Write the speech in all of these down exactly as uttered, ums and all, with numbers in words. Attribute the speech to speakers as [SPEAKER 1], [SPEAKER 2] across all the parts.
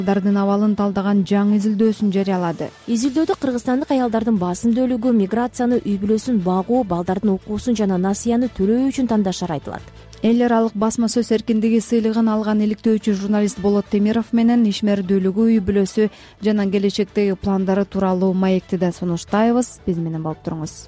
[SPEAKER 1] Дардын абалын талдаган жаңы изилдөөсүн жарыялады.
[SPEAKER 2] Изилдөөдө кыргызстандык аялдардын басым бөлүгү миграцияны, үй бүлөсүн багуу, балдардын окуусун жана насыяны төлөө үчүн тандашары айтылат.
[SPEAKER 1] Эл аралык басма сөз эркиндиги сыйлыгын алган иликтөөчү журналист Болот Темиров менен ишмердүүлүгү, үй бүлөсү жана келечектеги пландары тууралуу маекти да сунуштайбыз. Биз менен болуп туруңуз.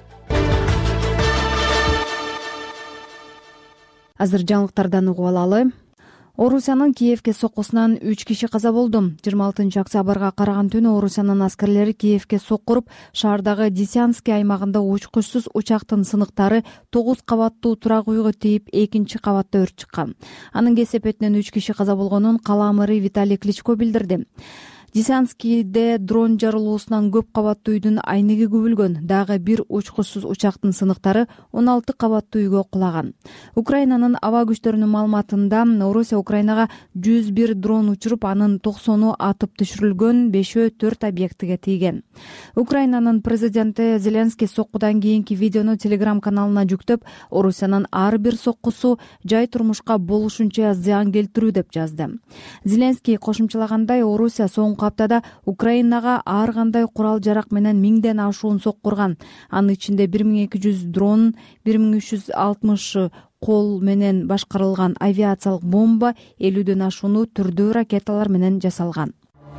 [SPEAKER 1] Азыр жаңылыктардан угуп алалы. Орусиянын Киевке соккусунан үч киши каза болду. жыйырма алтынчы октябрга караган түнү Орусиянын аскерлери Киевке соккуруп, шаардагы Десянский аймагында учкучсуз учактын сыныктары тогуз кабаттуу турак үйгө тийип, экинчи кабатта өрт чыккан. Анын кесепетинен үч киши каза болгонун кала мэрі Виталий Кличко билдирди. Десянскийде дрон жарылуусунан көп кабаттуу үйдүн айнеги күбүлгөн. Дагы бир учкучсуз учактын сыныктары он алты кабаттуу үйгө кулаган. Украинанын аба күчтөрүнүн маалыматында Орусия Украинага жүз бир дрон учуруп, анын токсону атып түшүрүлгөн, бешөө төрт объектиге тийген. Украинанын президенти Зеленский соккудан кийинки видеону Telegram каналына жүктөп, Орусиянын ар бир соккусу жай турмушка болушунча зыян келтирүү деп жазды. Зеленский кошумчалагандай, Орусия соңку аптада Украинага ар кандай курал жарак менен миңден ашуун соккурган. Анын ичинде бир миң эки жүз дрон, бир миң үч жүз алтымыш кол менен башкарылган авиациялык бомба, элүүдөн ашууну түрдүү ракеталар менен жасалган.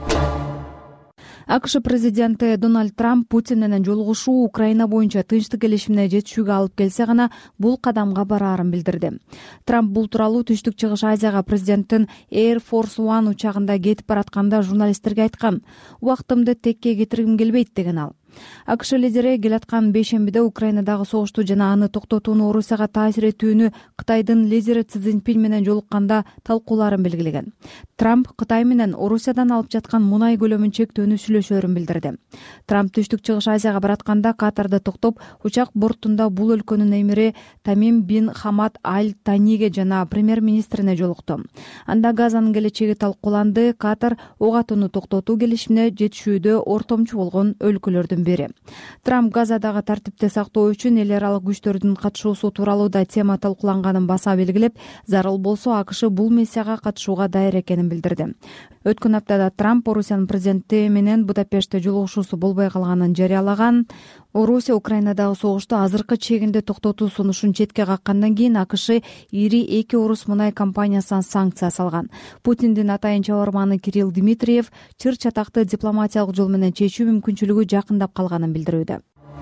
[SPEAKER 1] АКШ президенти Дональд Трамп Путин менен жолугушуу Украина боюнча тынчтык келишимине жетишүүгө алып келсе гана бул кадамга бараарын билдирди. Трамп бул тууралуу Түштүк Чыгыш Азияга президенттин Air Force One учагында кетип баратканда журналисттерге айткан. Убактымды текке кетиргим келбейт деген ал. АКШ лидери келаткан бейшембиде Украинадагы согушту жана аны токтотууну Орусияга таасир этүүнү Кытайдын лидери Си Цзиньпин менен жолукканда талкууларын белгилеген. Трамп Кытай менен Орусиядан алып жаткан мунай көлөмүн чектөөнү сүйлөшөөрүн билдирди. Трамп Түштүк Чыгыш Азияга баратканда Катарда токтоп, учак бортунда бул өлкөнүн эмири Тамим бин Хамад Аль Таниге жана премьер-министрине жолукту. Анда Газанын келечеги талкууланды. Катар ок атууну токтотуу келишимине жетишүүдө ортомчу болгон өлкөлөрдүн бири. Трамп Газадагы тартипти сактоо үчүн эл аралык күчтөрдүн катышуусу тууралуу да тема талкууланганын баса белгилеп, зарыл болсо АКШ бул миссияга катышууга даяр экенин билдирди. Өткөн аптада Трамп Орусиянын президенти менен Будапештте жолугушуусу болбой калганын жарыялаган. Орусия Украинадагы согушту азыркы чегинде токтотуу сунушун четке каккандан кийин АКШ ири эки орус мунай компаниясына санкция салган. Путиндин атайын чабарманы Кирилл Дмитриев чыр чатакты дипломатиялык жол менен чечүү мүмкүнчүлүгү жакындап калганын билдирүүдө.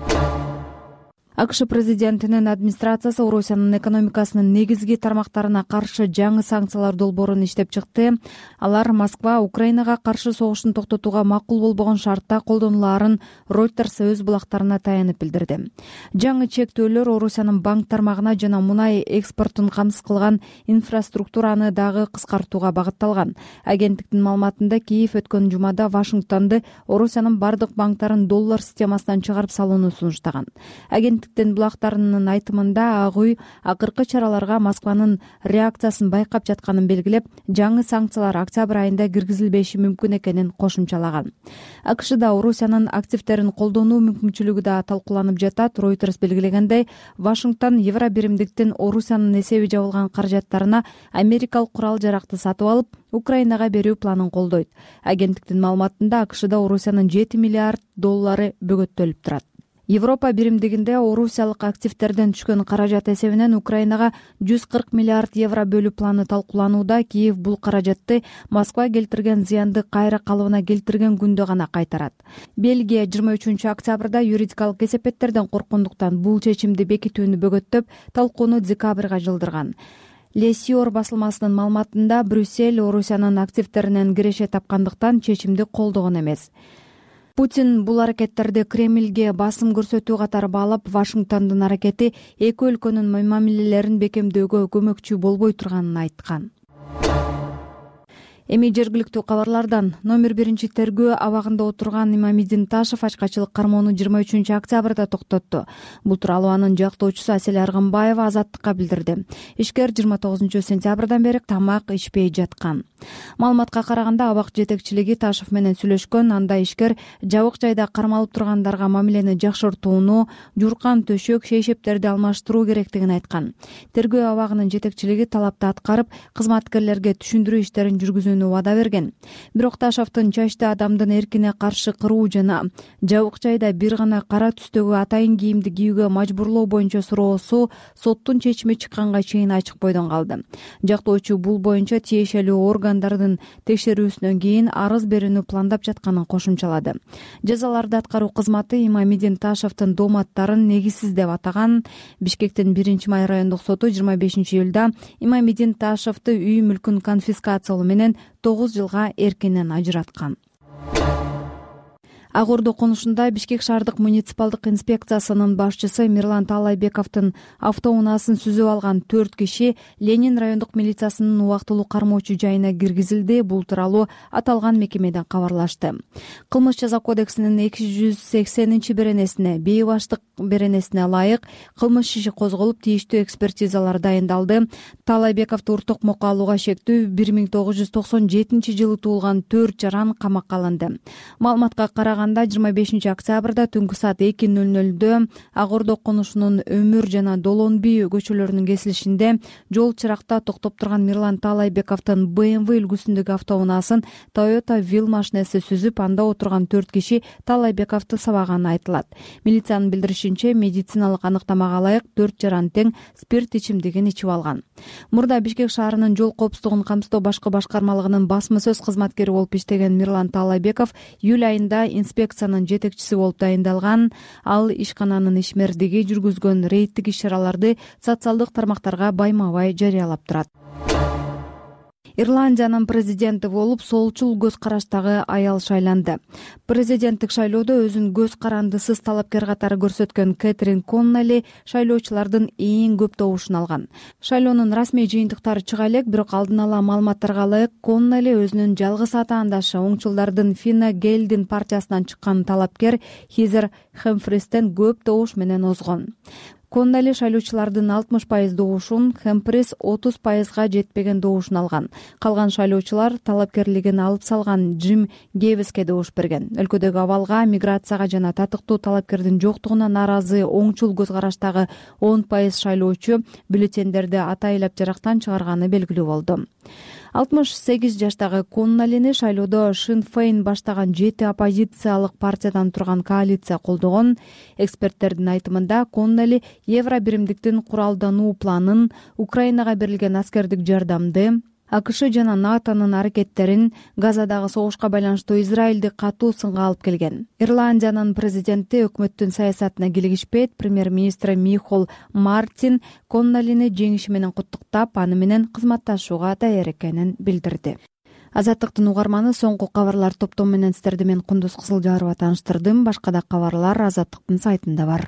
[SPEAKER 1] АКШ президентинин администрациясы Орусиянын экономикасынын негизги тармактарына каршы жаңы санкциялар долбоорун иштеп чыкты. Алар Москва Украинага каршы согуштун токтотууга макул болбогон шартта колдонулаарын Reuters өз булактарына таянып билдирди. Жаңы чектөөлөр Орусиянын банк тармагына жана мунай экспортун камсыз кылган инфраструктураны дагы кыскартууга багытталган. Агенттиктин маалыматында Киев өткөн жумада Вашингтонду Орусиянын бардык банктарын доллар системасынан чыгарып салууну сунуштаган. Агенттиктин булактарынын айтымында Ак үй акыркы чараларга Москванын реакциясын байкап жатканын белгилеп, жаңы санкциялар октябрь айында киргизилбеши мүмкүн экенин кошумчалаган. АКШда Орусиянын активдерин колдонуу мүмкүнчүлүгү да талкууланып жатат. Reuters белгилегендей, Вашингтон Евро биримдиктин Орусиянын эсеби жабылган каражаттарына америкалык курал жаракты сатып алып, Украинага берүү планын колдойт. Агенттиктин маалыматында АКШда Орусиянын жети миллиард доллары бөгөттөлүп турат. Европа биримдигинде орусиялык активдерден түшкөн каражат эсебинен Украинага жүз кырк миллиард евро бөлүү планы талкууланууда. Киев бул каражатты Москва келтирген зыянды кайра калыбына келтирген күндө гана кайтарат. Бельгия жыйырма үчүнчү октябрда юридикалык кесепеттерден корккондуктан бул чечимди бекитүүнү бөгөттөп, талкууну декабрга жылдырган. Лесиор басылмасынын маалыматында Брюссель Орусиянын активдеринен киреше тапкандыктан чечимди колдогон эмес. Путин бул аракеттерди Кремльге басым көрсөтүү катары баалап, Вашингтондун аракети эки өлкөнүн мамилелерин бекемдөөгө көмөкчү болбой турганын айткан. Эми жергиликтүү кабарлардан. Номер биринчи тергөө абагында отурган Имамидин Ташев ачкачылык кармоону жыйырма үчүнчү октябрда токтотту. Бул тууралуу анын жактоочусу Асель Аргынбаева Азаттыкка билдирди. Ишкер жыйырма тогузунчу сентябрдан бери тамак ичпей жаткан. Маалыматка караганда абак жетекчилиги Ташев менен сүйлөшкөн. Анда ишкер жабык жайда кармалып тургандарга мамилени жакшыртууну, журкан төшөк, шейшептерди алмаштыруу керектигин айткан. Тергөө абагынын жетекчилиги талапты аткарып, кызматкерлерге түшүндүрүү иштерин жүргүзүүнү өткөрүлгөнүн убада берген. Бирок Ташевдин чачты адамдын эркине каршы кыруу жана жабык жайда бир гана кара түстөгү атайын кийимди кийүүгө мажбурлоо боюнча суроосу соттун чечими чыкканга чейин ачык бойдон калды. Жактоочу бул боюнча тиешелүү органдардын текшерүүсүнөн кийин арыз берүүнү пландап жатканын кошумчалады. Жазаларды аткаруу кызматы Имамидин Ташевдин дооматтарын негизсиз деп атаган. Бишкектин биринчи май райондук соту жыйырма бешинчи июлда Имамидин Ташевди үй мүлкүн конфискациялоо менен тогуз жылга эркинен ажыраткан. Ак Ордо конушунда Бишкек шаардык муниципалдык инспекциясынын башчысы Мирлан Таалайбековдун автоунаасын сүзүп алган төрт киши Ленин райондук милициясынын убактылуу кармоочу жайына киргизилди. Бул тууралуу аталган мекемеден кабарлашты. Кылмыш жаза кодексинин эки жүз сексенинчи беренесине, бейбаштык беренесине ылайык кылмыш иши козголуп, тийиштүү экспертизалар дайындалды. Таалайбековду Уртокмокко алууга шектүү бир миң тогуз жүз токсон жетинчи жылы туулган төрт жаран камакка алынды. Маалыматка караганда жыйырма бешинчи октябрда түнкү саат эки ноль нольдө Ак Ордо конушунун Өмүр жана Долонби көчөлөрүнүн кесилишинде жол чыракта токтоп турган Мирлан Таалайбековдун бэ эм вэ үлгүсүндөгү автоунаасын Toyota Will машинеси сүзүп, анда отурган төрт киши Таалайбековду сабаганы айтылат. Милициянын билдиришинче, медициналык аныктамага ылайык төрт жаран тең спирт ичимдигин ичип алган. Мурда Бишкек шаарынын жол коопсуздугун камсыздоо башкы башкармалыгынын басма сөз кызматкери болуп иштеген Мирлан Таалайбеков июль айында инспекциянын жетекчиси болуп дайындалган. Ал ишкананын ишмердиги жүргүзгөн рейдтик иш-чараларды социалдык тармактарга байма-бай жарыялап турат. Ирландиянын президенти болуп солчул көз караштагы аял шайланды. Президенттик шайлоодо өзүн көз карандысыз талапкер катары көрсөткөн Кэтрин Коннелли шайлоочулардын эң көп добушун алган. Шайлоонун расмий жыйынтыктары чыга элек, бирок алдын ала маалыматтарга ылайык Коннелли өзүнүн жалгыз атаандашы оңчулдардын Фина Гейлдин партиясынан чыккан талапкер Хизер Хемфристен көп добуш менен озгон. Коннелли шайлоочулардын алтымыш пайыз добушун, Хемфрис отуз пайызга жетпеген добушун алган. Калган шайлоочулар талапкерлигин алып салган Джим Гейвиске добуш берген. Өлкөдөгү абалга, миграцияга жана татыктуу талапкердин жоктугуна нааразы оңчул көз караштагы он пайыз шайлоочу бюллетендерди атайлап жарактан чыгарганы белгилүү болду. алтымыш сегиз жаштагы Коннеллини шайлоодо Шин Фейн баштаган жети оппозициялык партиядан турган коалиция колдогон. Эксперттердин айтымында Коннелли евро биримдиктин куралдануу планын, Украинага берилген аскердик жардамды, АКШ жана НАТОнун аракеттерин, Газадагы согушка байланыштуу Израилди катуу сынга алып келген. Ирландиянын президенти өкмөттүн саясатына килигишпейт. Премьер-министри Михол Мартин Коннеллини жеңиши менен куттуктап, аны менен кызматташууга даяр экенин билдирди. Азаттыктын угарманы, соңку кабарлар топтому менен сиздерди мен Кундуз Кызылжарова тааныштырдым. Башка да кабарлар Азаттыктын сайтында бар.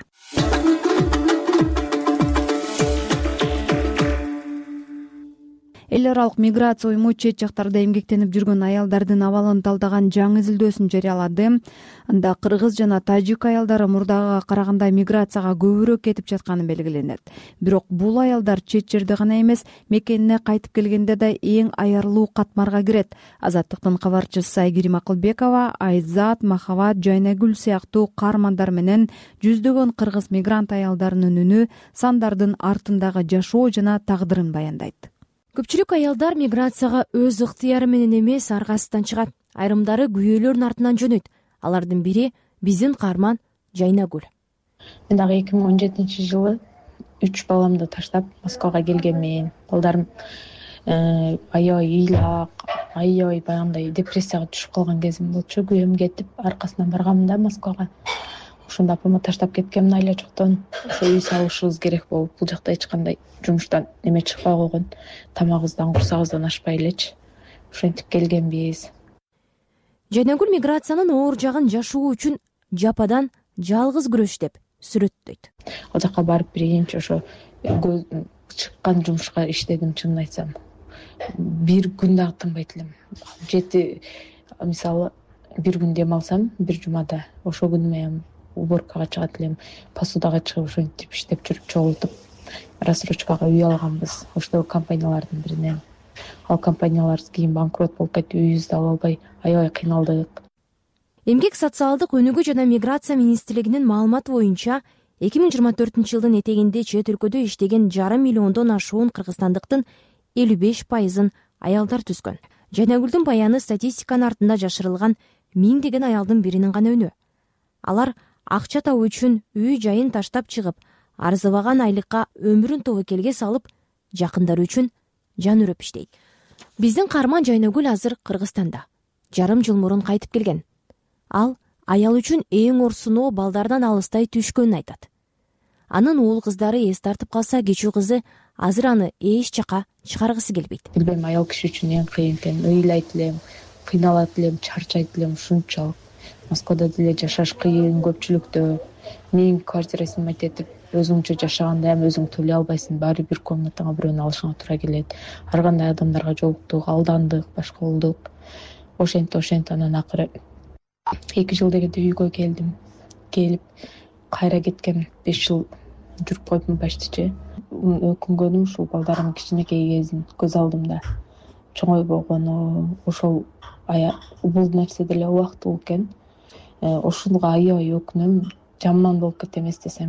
[SPEAKER 1] Эл аралык миграция уюму чет жактарда эмгектенип жүргөн аялдардын абалын талдаган жаңы изилдөөсүн жарыялады. Анда кыргыз жана тажик аялдары мурдагыга караганда миграцияга көбүрөөк кетип жатканы белгиленет. Бирок бул аялдар чет жерде гана эмес, мекенине кайтып келгенде да эң аярлуу катмарга кирет. Азаттыктын кабарчысы Айгерим Акылбекова Айзат, Махабат, Жайнагүл сыяктуу каармандар менен жүздөгөн кыргыз мигрант аялдарынын үнү, сандардын артындагы жашоо жана тагдырын баяндайт.
[SPEAKER 2] Көпчүлүк аялдар миграцияга өз ыктыяры менен эмес, аргасыздан чыгат. Айрымдары күйөөлөрүнүн артынан жөнөйт. Алардын бири биздин каарман Жайнагүл.
[SPEAKER 3] Мен дагы эки миң он жетинчи жылы үч баламды таштап Москвага келгенмин. Балдарым аябай ыйлак, аябай баягындай депрессияга түшүп калган кезим болчу. Күйөөм кетип, аркасынан барганмын да Москвага. Ошондо апама таштап кеткем айла жоктон. Ошо үй салышыбыз керек болуп, бул жакта эч кандай жумуштан эме чыкпай койгон. Тамагыбыздан, курсагыбыздан ашпай элечи. Ошентип келгенбиз.
[SPEAKER 2] Жайнагүл миграциянын оор жагын жашоо үчүн жападан жалгыз күрөш деп сүрөттөйт.
[SPEAKER 3] Ал жака барып биринчи ошо чыккан жумушка иштедим, чынын айтсам. Бир күн дагы тынбайт элем. Жети, мисалы, бир күн дем алсам, бир жумада ошо күнү мен уборкага чыгат элем, посудага чыгып ошентип иштеп жүрүп чогултуп, рассрочкага үй алганбыз ошол компаниялардын биринен. Ал компаниялар кийин банкрот болуп кетип, үйүбүздү ала албай аябай кыйналдык.
[SPEAKER 2] Эмгек социалдык өнүгүү жана миграция министрлигинин маалыматы боюнча эки миң жыйырма төртүнчү жылдын этегинде чет өлкөдө иштеген жарым миллиондон ашуун кыргызстандыктын элүү беш пайызын аялдар түзгөн. Жайнагүлдүн баяны статистиканын артында жашырылган миңдеген аялдын биринин гана үнү. Алар акча табуу үчүн үй жайын таштап чыгып, арзыбаган айлыкка өмүрүн тобокелге салып, жакындары үчүн жан үрөп иштейт. Биздин каарман Жайнагүл азыр Кыргызстанда. Жарым жыл мурун кайтып келген. Ал аял үчүн эң орсуноо балдардан алыстай түшкөнүн айтат. Анын уул кыздары эс тартып калса, кичүү кызы азыр аны эч жака чыгаргысы келбейт.
[SPEAKER 3] Билбейм, аял киши үчүн эң кыйын экен. Ыйлайт элем, кыйналат элем, чарчайт элем ушунчалык. Москвада деле жашаш кыйын, көпчүлүктө. Менин квартира снимать этип, өзүңчө жашаганда эми өзүң төлөй албайсың. Баары бир комнатаңа бирөөнү алышыңа туура келет. Ар кандай адамдарга жолуктук, алдандык, башка болдук. Ошентип ошентип анан акыры эки жыл дегенде үйгө келдим. Келип кайра кеткем. беш жыл жүрүп койдум почти. Өкүнгөнүм ушул балдарым кичинекей кезин көз алдымда чоңой болгону, ошол бул нерсе деле убактылуу экен. Ошонго аябай өкүнөм. Жаман болуп кетем эстесем.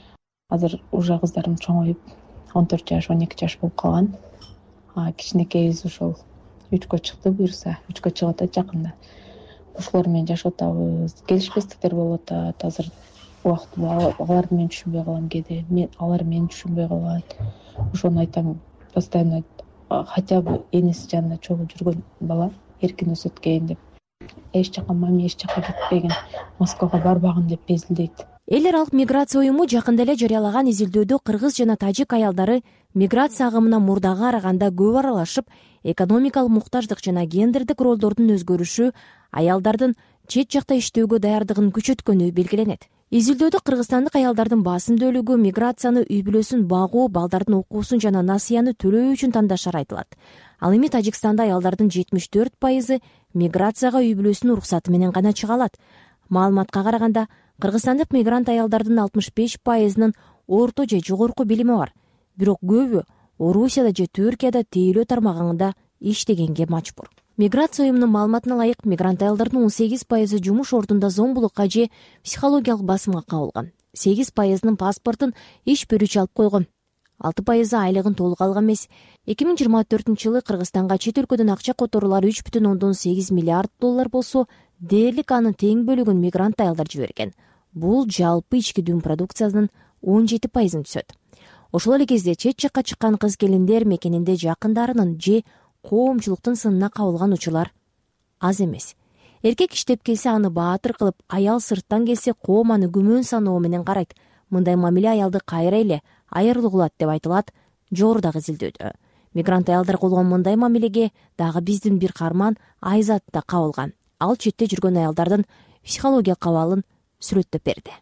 [SPEAKER 3] Азыр уже кыздарым чоңоюп, он төрт жаш, он эки жаш болуп калган. Кичинекейбиз ошол үчкө чыкты, буюрса. Үчкө чыгып атат жакында. Ошолор менен жашап атабыз. Келишпестиктер болуп атат. Азыр убактылуу аларды мен түшүнбөй калам кээде. Мен алар мени түшүнбөй калат. Ошону айтам, постоянно хотя бы энеси жанында чогуу жүргөн бала эркин өсөт экен деп. Эч жака мами эч жака кетпеген, Москвага барбагын деп безилдейт.
[SPEAKER 2] Эл аралык миграция уюму жакында эле жарыялаган изилдөөдө кыргыз жана тажик аялдары миграция агымына мурдага караганда көп аралашып, экономикалык муктаждык жана гендердик ролдордун өзгөрүшү аялдардын чет жакта иштөөгө даярдыгын күчөткөнү белгиленет. Изилдөөдө кыргызстандык аялдардын басым бөлүгү миграцияны үй бүлөсүн багуу, балдардын окуусун жана насыяны төлөө үчүн тандашары айтылат. Ал эми Тажикстанда аялдардын жетимиш төрт пайызы миграцияга үй бүлөсүнүн уруксаты менен гана чыга алат. Маалыматка караганда, кыргызстандык мигрант аялдардын алтымыш беш пайызынын орто же жогорку билими бар. Бирок көбү Орусияда же Түркияда тейлөө тармагында иштегенге мажбур. Миграция уюмунун маалыматына ылайык, мигрант аялдардын он сегиз пайызы жумуш ордунда зомбулукка же психологиялык басымга кабылган. сегиз пайызынын паспортун иш берүүчү алып койгон. алты пайызы айлыгын толук алган эмес. эки миң жыйырма төртүнчү жылы Кыргызстанга чет өлкөдөн акча которуулар үч бүтүн ондон сегиз миллиард доллар болсо, дээрлик анын тең бөлүгүн мигрант аялдар жиберген. Бул жалпы ички дүң продукциясынын он жети пайызын түзөт. Ошол эле кезде чет жакка чыккан кыз келиндер мекенинде жакындарынын же коомчулуктун сынына кабылган учурлар аз эмес. Эркек иштеп келсе, аны баатыр кылып, аял сырттан келсе, коом аны күмөн саноо менен карайт. Мындай мамиле аялды кайра эле айырылуу кылат деп айтылат жогорудагы изилдөөдө. Мигрант аялдар болгон мындай мамилеге дагы биздин бир каарман Айзат да кабылган. Ал четте жүргөн аялдардын психологиялык абалын сүрөттөп берди.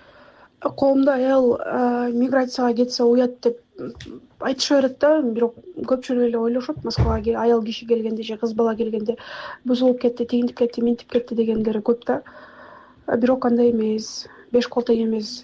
[SPEAKER 4] Коомдо аял миграцияга кетсе уят деп айтыша берет да, бирок көпчүлүк эле ойлошот, Москвага аял киши келгенде же кыз бала келгенде бузулуп кетти, тигинтип кетти, минтип кетти дегендери көп да. Бирок андай эмес, беш кол тең эмес.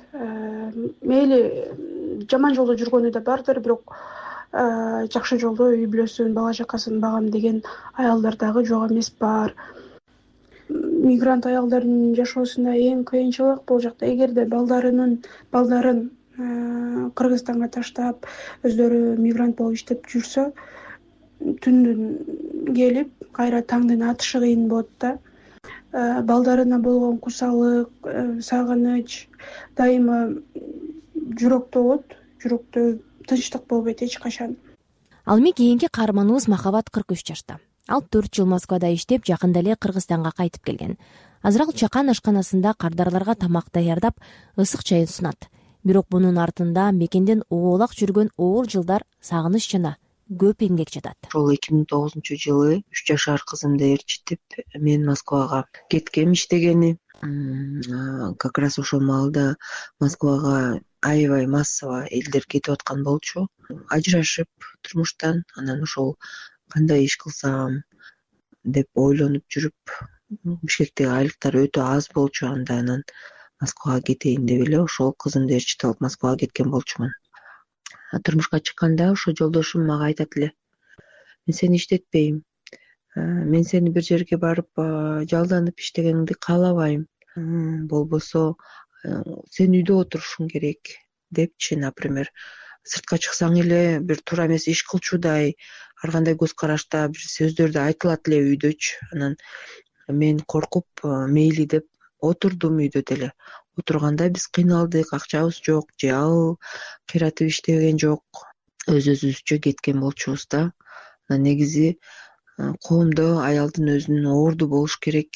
[SPEAKER 4] Мейли жаман жолдо жүргөнү да бардыр, бирок жакшы жолдо үй бүлөсүн, бала чакасын багам деген аялдар дагы жок эмес бар. Мигрант аялдардын жашоосунда эң кыйынчылык бул жакта, эгерде балдарынын балдарын Кыргызстанга таштап, өздөрү мигрант болуп иштеп жүрсө, түндүн келип, кайра таңдын атышы кыйын болот да. Балдарына болгон кусалык, сагыныч дайыма жүрөктө болот, жүрөктө тынчтык болбойт эч качан.
[SPEAKER 2] Ал эми кийинки каарманыбыз Махабат кырк үч жашта. Ал төрт жыл Москвада иштеп, жакында эле Кыргызстанга кайтып келген. Азыр ал чакан ашканасында кардарларга тамак даярдап, ысык чайын сунат. Бирок мунун артында мекенден оолак жүргөн оор жылдар сагыныч жана көп эмгек жатат.
[SPEAKER 5] Ошол эки миң тогузунчу жылы үч жашар кызымды ээрчитип, мен Москвага кеткем иштегени. Как раз ошол маалда Москвага аябай массово элдер кетип аткан болчу. Ажырашып турмуштан, анан ошол кандай иш кылсам деп ойлонуп жүрүп, Бишкектеги айлыктар өтө аз болчу, анда анан Москвага кетейин деп эле ошол кызымды ээрчитип алып Москвага кеткен болчумун. Турмушка чыкканда ошо жолдошум мага айтат эле: "Мен сени иштетпейм. Мен сени бир жерге барып жалданып иштегениңди каалабайм. Болбосо сен үйдө отурушуң керек" депчи, например, сыртка чыксаң эле бир туура эмес иш кылчудай, ар кандай көз карашта бир сөздөр да айтылат эле үйдөчү. Анан мен коркуп мейли деп отурдум үйдө деле. Отурганда биз кыйналдык, акчабыз жок, же ал кыйратып иштеген жок, өз өзүбүзчө кеткен болчубуз да. Негизи коомдо аялдын өзүнүн орду болуш керек.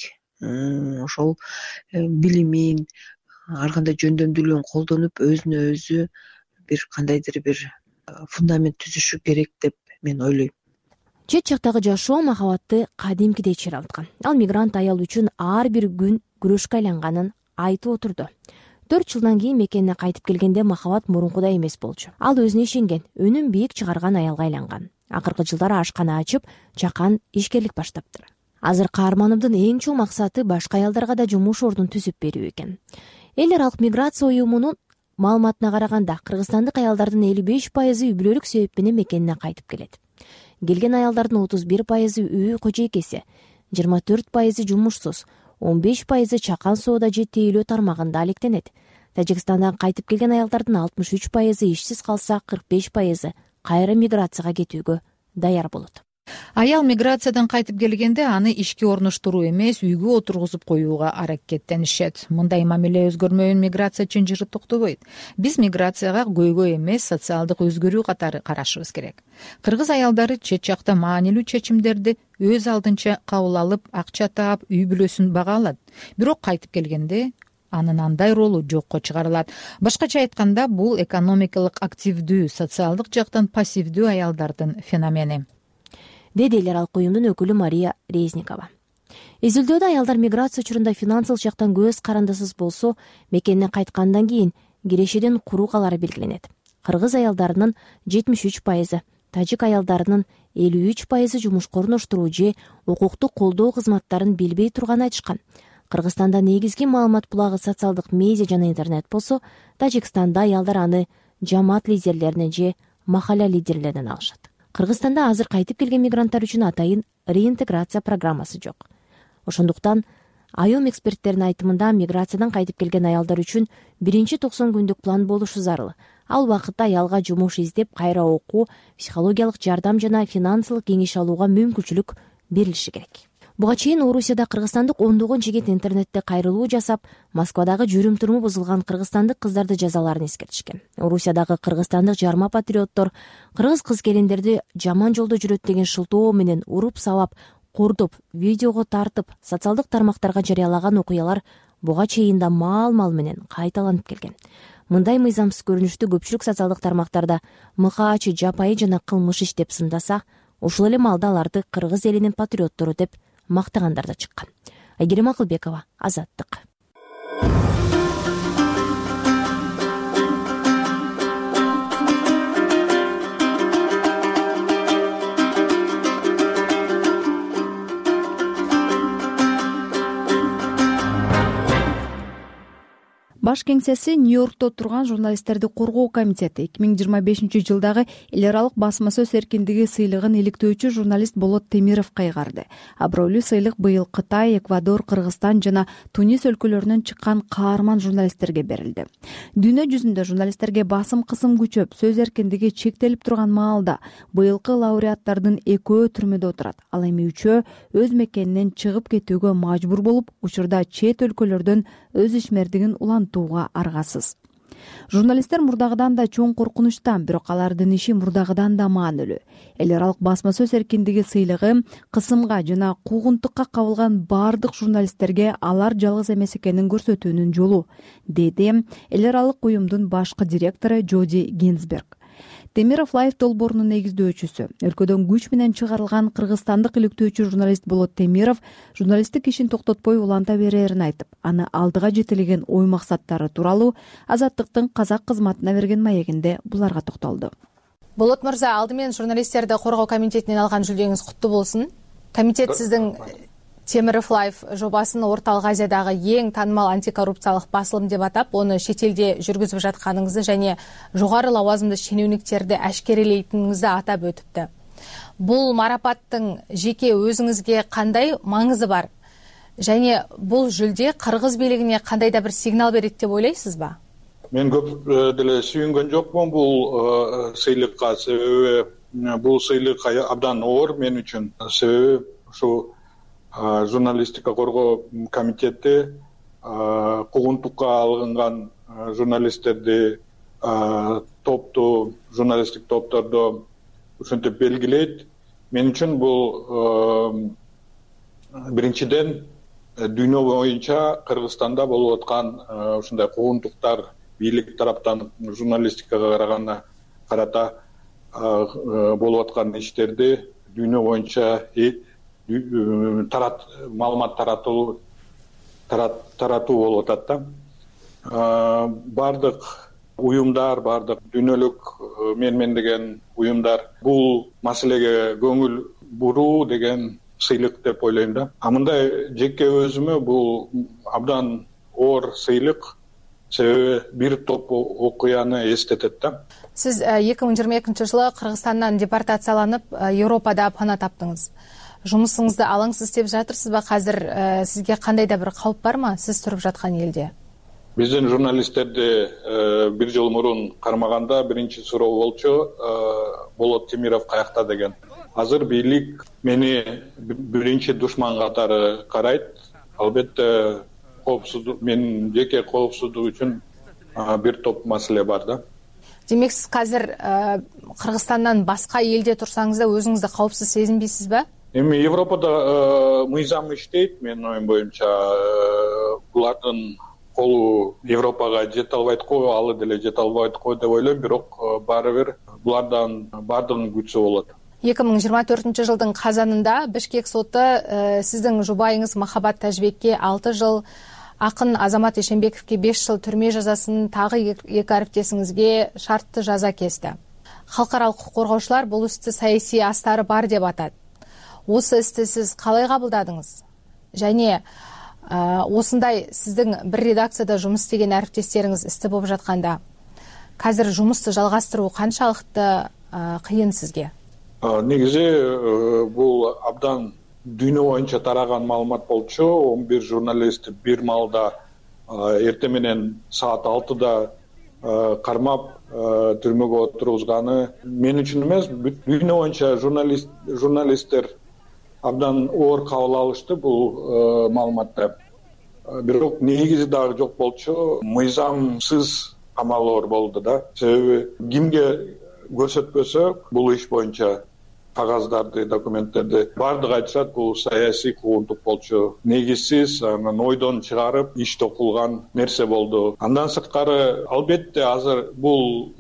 [SPEAKER 5] Ошол билимин, ар кандай жөндөмдүүлүгүн колдонуп, өзүнө өзү бир кандайдыр бир фундамент түзүшү керек деп мен ойлойм.
[SPEAKER 2] Чет жактагы жашоо махабатты кадимкидей чыраткан. Ал мигрант аял үчүн ар бир күн күрөшкө айланганын айтып отурду. төрт жылдан кийин мекенине кайтып келгенде махабат мурункудай эмес болчу. Ал өзүнө ишенген, өнүм бийик чыгарган аялга айланган. Акыркы жылдары ашкана ачып, чакан ишкерлик баштаптыр. Азыр каарманымдын эң чоң максаты башка аялдарга да жумуш ордун түзүп берүү экен. Эл аралык миграция уюмунун маалыматына караганда, кыргызстандык аялдардын элүү беш пайызы үй бүлөлүк себеп менен мекенине кайтып келет. Келген аялдардын отуз бир пайызы үй кожойкеси, жыйырма төрт пайызы жумушсуз, он беш пайызы чакан соода же тейлөө тармагында алектенет. Тажикстандан кайтып келген аялдардын алтымыш үч пайызы ишсиз калса, кырк беш пайызы кайра миграцияга кетүүгө даяр болот.
[SPEAKER 6] Аял миграциядан кайтып келгенде аны ишке орноштуруу эмес, үйгө отургузуп коюуга аракеттенишет. Мындай мамиле өзгөрмөйүн миграция чынжыры токтобойт. Биз миграцияга көйгөй эмес, социалдык өзгөрүү катары карашыбыз керек. Кыргыз аялдары чет жакта маанилүү чечимдерди өз алдынча кабыл алып, акча таап, үй бүлөсүн бага алат. Бирок кайтып келгенде анын андай ролу жокко чыгарылат. Башкача айтканда, бул экономикалык активдүү, социалдык жактан пассивдүү аялдардын феномени,
[SPEAKER 2] деди эл аралык уюмдун өкүлү Мария Резникова. Изилдөөдө аялдар миграция учурунда финансылык жактан көз карандысыз болсо, мекенине кайткандан кийин кирешеден куруугалары белгиленет. Кыргыз аялдарынын жетимиш үч пайызы, тажик аялдарынын элүү үч пайызы жумушка орноштуруу же укуктук колдоо кызматтарын билбей турганын айтышкан. Кыргызстанда негизги маалымат булагы социалдык медиа жана интернет болсо, Тажикстанда аялдар аны жамаат лидерлеринен же махалла лидерлеринен алышат. Кыргызстанда азыр кайтып келген мигранттар үчүн атайын реинтеграция программасы жок. Ошондуктан айом эксперттеринин айтымында миграциядан кайтып келген аялдар үчүн биринчи токсон күндүк план болушу зарыл. Ал убакытта аялга жумуш издеп, кайра окуу, психологиялык жардам жана финансылык кеңеш алууга мүмкүнчүлүк берилиши керек. Буга чейин Орусияда кыргызстандык ондогон жигит интернетте кайрылуу жасап, Москвадагы жүрүм-туруму бузулган кыргызстандык кыздарды жазаларын эскертишкен. Орусиядагы кыргызстандык жарма патриоттор кыргыз кыз-келиндерди жаман жолдо жүрөт деген шылтоо менен уруп-сабап, кордоп, видеого тартып, социалдык тармактарга жарыялаган окуялар буга чейин да маал-мал менен кайталанып келген. Мындай мыйзамсыз көрүнүштү көпчүлүк социалдык тармактарда мыкаачы, жапайы жана кылмыш иш деп сындаса, ушул эле маалда аларды кыргыз элинин патриоттору деп мактагандар да чыккан. Айгерим Акылбекова, Азаттык.
[SPEAKER 1] Баш кеңсеси Нью-Йоркто турган журналисттерди коргоо комитети эки миң жыйырма бешинчи жылдагы эл аралык басма сөз эркиндиги сыйлыгын иликтөөчү журналист Болот Темировго кайгарды. Абройлуу сыйлык быйыл Кытай, Эквадор, Кыргызстан жана Тунис өлкөлөрүнөн чыккан каарман журналисттерге берилди. Дүйнө жүзүндө журналисттерге басым кысым күчөп, сөз эркиндиги чектелип турган маалда быйылкы лауреаттардын экөө түрмөдө отурат. Ал эми үчөө өз мекенинен чыгып кетүүгө мажбур болуп, учурда чет өлкөлөрдөн өз ишмердигин улантууга аргасыз. Журналисттер мурдагыдан да чоң коркунучтан, бирок алардын иши мурдагыдан да маанилүү. Эл аралык басма сөз эркиндиги сыйлыгы кысымга жана куугунтукка кабылган бардык журналисттерге алар жалгыз эмес экенин көрсөтүүнүн жолу, деди эл аралык уюмдун башкы директору Джоди Гинзберг. Темиров Лайф долбоорунун негиздөөчүсү, өлкөдөн күч менен чыгарылган кыргызстандык иликтөөчү журналист Болот Темиров журналисттик ишин токтотпой уланта берерин айтып, аны алдыга жетелеген ой максаттары тууралуу Азаттыктын казак кызматына берген маегинде буларга токтолду.
[SPEAKER 7] Болот мырза, алды менен журналисттерди коргоо комитетинен алган жүлдөгүңүз куттуу болсун. Комитет сиздин Темиров Лайф жобасын Орталык Азиядагы эң таанымал антикоррупциялык басылым деп атап, оны чет элде жүргүзүп жатканыңызды және жогору лауазымды шенеуниктерди ашкерелейтиниңизди атап өтүптү. Бул марапаттын жеке өзүңүзгө кандай маңызы бар? Және бул жүлде кыргыз бийлигине кандай да бир сигнал берет деп ойлойсузбу?
[SPEAKER 8] мен көп деле сүйүнгөн жокмун бул сыйлыкка, себеби бул сыйлык абдан оор мен үчүн. Себеби ушу журналистика коргоо комитети куугунтукка алынган журналисттерди, топту, журналисттик топторду ушинтип белгилейт. Мен үчүн бул биринчиден дүйнө боюнча Кыргызстанда болуп аткан ушундай куугунтуктар бийлик тараптан журналистикага караганда карата болуп аткан иштерди дүйнө боюнча тарат маалымат таратуу таратуу болуп атат да. Бардык уюмдар, бардык дүйнөлүк менмендеген уюмдар бул маселеге көңүл буруу деген сыйлык деп ойлойм да. А мындай жеке өзүмө бул абдан оор сыйлык, себеби бир топ окуяны эстетет да.
[SPEAKER 7] Сиз эки миң жыйырма экинчи жылы Кыргызстандан депортацияланып, Европада пана таптыңыз. Жумусуңузду алаңсыз деп жатырсызбы? Азыр сизге кандай да бир кауп бармы сиз туруп жаткан элде?
[SPEAKER 8] Биздин журналисттерди бир жыл мурун кармаганда биринчи суроо болчу, Болот Темиров каякта деген. Азыр бийлик мени биринчи душман катары карайт. Албетте коопсуздук, менин жеке коопсуздук үчүн бир топ маселе бар да.
[SPEAKER 7] Демек сиз азыр Кыргызстандан башка элде турсаңыз да өзүңүздү каопсуз сезинбейсизби?
[SPEAKER 8] Эми Европада мыйзам иштейт, менин оюм боюнча. Булардын колу Европага жете албайт го, алы деле жете албайт го деп ойлойм, бирок баары бир булардан баардыгын күтсө болот.
[SPEAKER 7] эки миң жыйырма төртүнчү жылдын казанында Бишкек соту сиздин жубайыңыз Махабат Тажбекке алты жыл, акын Азамат Ишенбековке беш жыл түрмө жазасын, тагы эки ариптесиңизге шарттуу жаза кести. Халкаралык укук коргоочулар бул исти саясий астары бар деп атат. Осы исти сиз калай кабылдадыңыз? Және осындай сиздин бир редакцияда жумус істеген ариптестериңиз исти болуп жатканда, азыр жумусту жалгастыруу канчалыкты кыйын сизге?
[SPEAKER 8] Негизи бул абдан дүйнө боюнча тараган маалымат болчу. он бир журналист бир маалда эртең менен саат алтыда кармап түрмөгө отургузганы мен үчүн эмес, дүйнө боюнча журналист журналисттер абдан оор кабыл алышты бул маалыматты. Бирок негизи дагы жок болчу. Мыйзамсыз камалоор болду да. Себеби кимге көрсөтпөсөк бул иш боюнча кагаздарды, документтерди бардыгы айтышат, бул саясий куугунтук болчу. Негизсиз, анан ойдон чыгарып иште кылган нерсе болду. Андан сырткары албетте азыр бул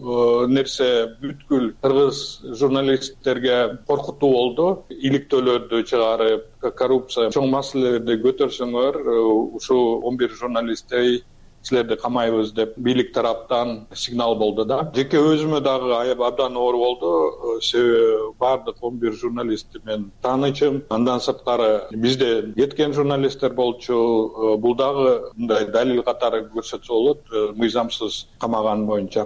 [SPEAKER 8] нерсе бүткүл кыргыз журналисттерге коркутуу болду. Иликтөөлөрдү чыгарып, коррупция чоң маселелерди көтөрсөңөр, ушу он бир журналисттей силерди камайбыз деп бийлик тараптан сигнал болду да. Жеке өзүмө дагы абдан оор болду, себеби бардык он бир журналистти мен таанычым. Андан сырткары бизде кеткен журналисттер болчу. Бул дагы мындай далил катары көрсөтсө болот, мыйзамсыз камаган боюнча.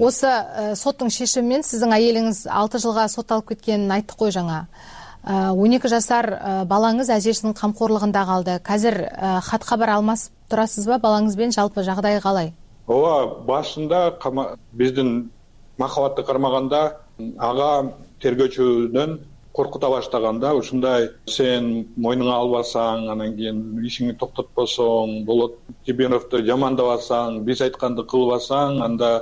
[SPEAKER 7] Осы соттун шешими менен сиздин айелиңиз алты жылга сотталып кеткенин айттык кой жаңа. он эки жашар балаңыз ажесинин камкорлугунда калды. Азыр хат кабар алмасып турасызбы балаңыз менен? Жалпы жагдайы калай?
[SPEAKER 8] Ооба, башында биздин Махабатты кармаганда ага тергөөчүдөн коркута баштаганда, ушундай сен мойнуңа албасаң, анан кийин ишиңди токтотпосоң, Болот Темировду жамандабасаң, биз айтканды кылбасаң, анда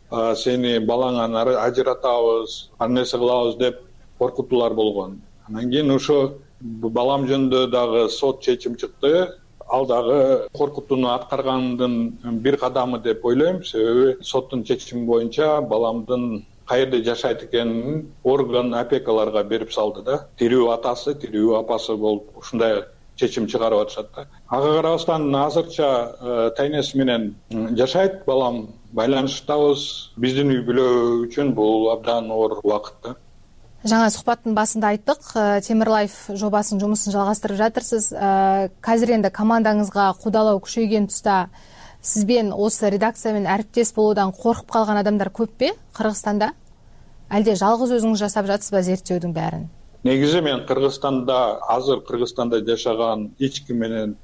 [SPEAKER 8] сени балаңан ажыратабыз, ар нерсе кылабыз деп коркутуулар болгон. Анан кийин ошо балам жөнүндө дагы сот чечим чыкты. Ал дагы коркутууну аткаргандын бир кадамы деп ойлойм. Себеби соттун чечими боюнча баламдын каерде жашайт экенин орган опекаларга берип салды да. Тирүү атасы, тирүү апасы болуп ушундай чечим чыгарып атышат да. Ага карабастан азырча тайнеси менен жашайт балам, байланыштабыз. Биздин үй бүлө үчүн бул абдан оор убакыт да.
[SPEAKER 7] Жаңа сухбаттын басында айттык, Темирлайф жобасынын жумусун жалгастырып жатырсыз. Азыр энди командаңызга кудалоо күчөйгөн туста сиз менен осы редакция менен ариптес болуудан коркуп калган адамдар көппү Кыргызстанда? Алде жалгыз өзүңүз жасап жатсызбы зерттөөдүн баарын?
[SPEAKER 8] Негизи мен Кыргызстанда, азыр Кыргызстанда жашаган эч ким менен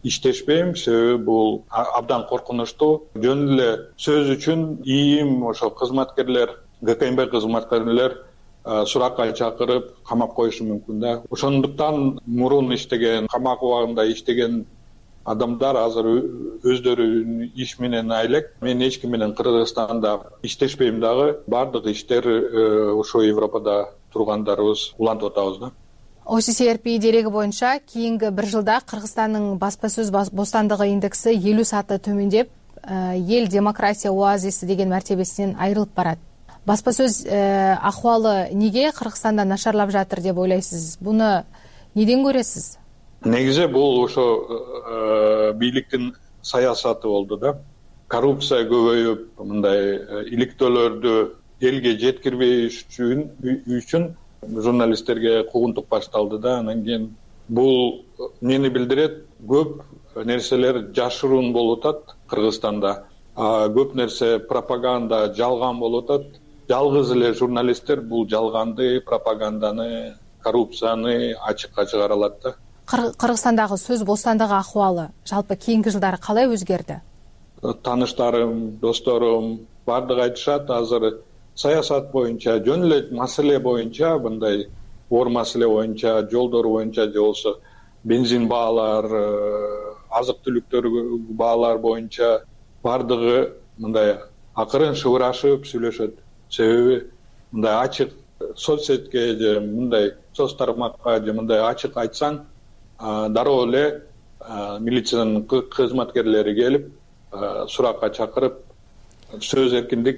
[SPEAKER 8] иштешпейм, себеби бул абдан коркунучтуу. Жөн эле сөз үчүн ИИМ ошо кызматкерлер, ГКМБ кызматкерлер суракка чакырып камап коюшу мүмкүн да. Ошондуктан мурун иштеген, камак убагында иштеген адамдар азыр өздөрүнүн иш менен айлек. Мен эч ким менен Кыргызстанда иштешпейм дагы. Баардык иштер ошо Европада тургандарыбыз улантып атабыз да.
[SPEAKER 7] о си си эр пи дерегі боюнча кийинки бир жылда Кыргызстандын баспа сөз бостандыгы индекси элүү саты төмөндөп, эл демократия оазиси деген мартебесинен айрылып барат. Баспа сөз акыбалы неге Кыргызстанда нашарлап жатыр деп ойлойсуз? Буну неден көрөсүз?
[SPEAKER 8] Негизи бул ошо бийликтин саясаты болду да. Коррупция көбөйүп, мындай иликтөөлөрдү элге жеткирбей үчүн журналисттерге куугунтук башталды да. Анан кийин бул эмнени билдирет? Көп нерселер жашыруун болуп атат Кыргызстанда. Көп нерсе пропаганда, жалган болуп атат. Жалгыз эле журналисттер бул жалганды, пропаганданы, коррупцияны ачыкка чыгара алат да.
[SPEAKER 7] Кыргызстандагы сөз бостандыгы акыбалы жалпы кийинки жылдары калай өзгөрдү?
[SPEAKER 8] Тааныштарым, досторум баардыгы айтышат, азыр саясат боюнча, жөн эле маселе боюнча, мындай оор маселе боюнча, жолдор боюнча же болбосо бензин баалар, азык түлүктөр баалар боюнча баардыгы мындай акырын шыбырашып сүйлөшөт. Себеби мындай ачык соцсетке же мындай соц тармакка же мындай ачык айтсаң, дароо эле милициянын кызматкерлери келип суракка чакырып, сөз эркиндик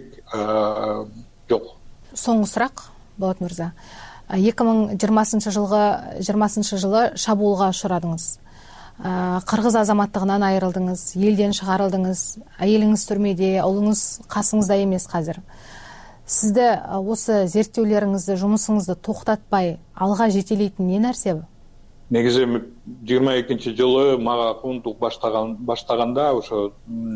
[SPEAKER 8] жок.
[SPEAKER 7] Соңку сурак, Болот мырза. эки миң жыйырмасынчы жылгы жыйырмасынчы жылы шабуулга учурадыңыз. Кыргыз азаматтыгынан айрылдыңыз, элден чыгарылдыңыз, айылыңыз түрмөдө, улуңуз касыңызда эмес казыр. Сизде осы зерттөөлөрүңүздү, жумусуңузду токтотпай алга жетелейтин не нерсе?
[SPEAKER 8] Негизи жыйырма экинчи жылы мага куугунтук баштаганда ошо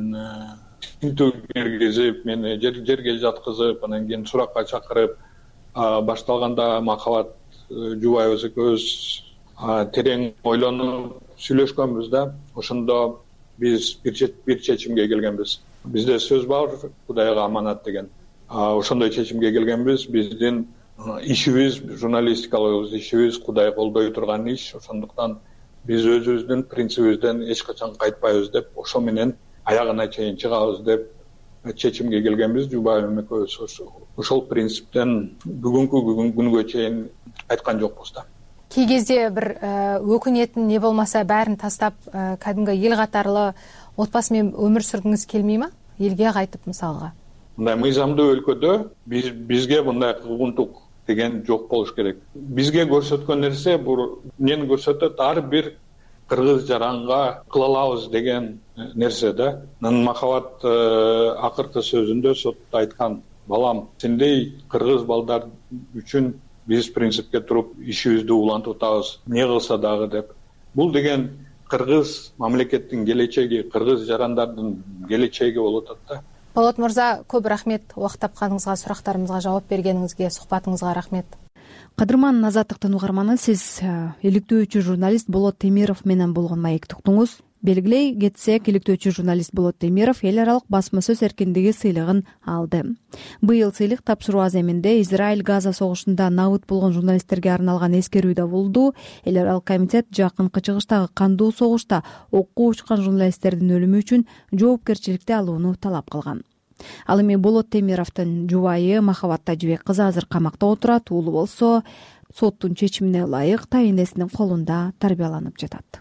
[SPEAKER 8] тинтүү киргизип, мени жерге жаткызып, анан кийин суракка чакырып башталганда Махабат Жубаева экөөбүз терең ойлонуп сүйлөшкөнбүз да. Ошондо биз бир чечимге келгенбиз. Бизде сөз бар, Кудайга аманат деген. Ошондой чечимге келгенбиз. Биздин ишибиз, журналистикалык ишибиз Кудай колдой турган иш. Ошондуктан биз өзүбүздүн принцибибизден эч качан кайтпайбыз деп, ошо менен аягына чейин чыгабыз деп чечимге келгенбиз. Жубаева экөөбүз ошол принциптен бүгүнкү күнгө чейин айткан жокпуз да.
[SPEAKER 7] Кей кезде бир өкүнетін не болмаса бәрін тастап, кәдімгі ел қатарлы отбасы мен өмір сүргіңіз келмей ма? Елге қайтып мысалға?
[SPEAKER 8] Мындай мыйзамдуу өлкөдө биз бизге мындай куугунтук деген жок болуш керек. Бизге көрсөткөн нерсе бул эмнени көрсөтөт? Ар бир кыргыз жаранга кыла алабыз деген нерсе да. Махабат акыркы сөзүндө сотто айткан: балам, сендей кыргыз балдар үчүн биз принципке туруп ишибизди улантып атабыз, эмне кылса дагы деп. Бул деген кыргыз мамлекеттин келечеги, кыргыз жарандардын келечеги болуп атат да.
[SPEAKER 7] Болот мырза, көп рахмет убакыт тапканыңызга, сурактарымызга жооп бергениңизге, сухбатыңызга рахмет.
[SPEAKER 1] Кадырман Азаттыктын угарманы, сиз иликтөөчү журналист Болот Темиров менен болгон маекти уктуңуз. Белгилей кетсек, иликтөөчү журналист Болот Темиров эл аралык басма сөз эркиндиги сыйлыгын алды. Быйыл сыйлык тапшыруу аземинде Израиль-Газа согушунда набыт болгон журналисттерге арналган эскерүү да болду. Эл аралык комитет жакынкы чыгыштагы кандуу согушта окко учкан журналисттердин өлүмү үчүн жоопкерчиликти алууну талап кылган. Ал эми Болот Темировдун жубайы Махабат Тажибек кызы азыр камакта отурат, уулу болсо соттун чечимине ылайык тайынесинин колунда тарбияланып жатат.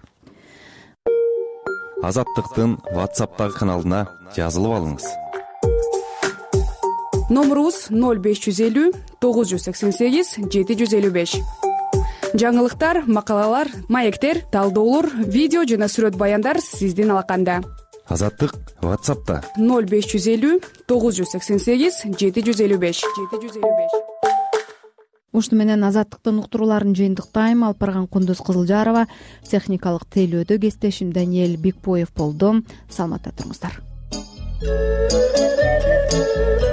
[SPEAKER 9] Азаттыктын WhatsApp'тагы каналына жазылып алыңыз.
[SPEAKER 10] Номерубуз ноль беш жүз элүү тогуз жүз сексен сегиз жети жүз элүү беш. Жаңылыктар, макалалар, маектер, талдоолор, видео жана сүрөт баяндар сиздин алаканда.
[SPEAKER 9] Азаттык WhatsApp'та
[SPEAKER 10] ноль беш жүз элүү тогуз жүз сексен сегиз жети жүз элүү беш.
[SPEAKER 1] Ушуну менен Азаттыктын уктурууларын жыйынтыктайм. Алып барган Кундуз Кызылжарова, техникалык тейлөөдө кесиптешим Даниэль Бикбоев болду. Саламатта туруңуздар.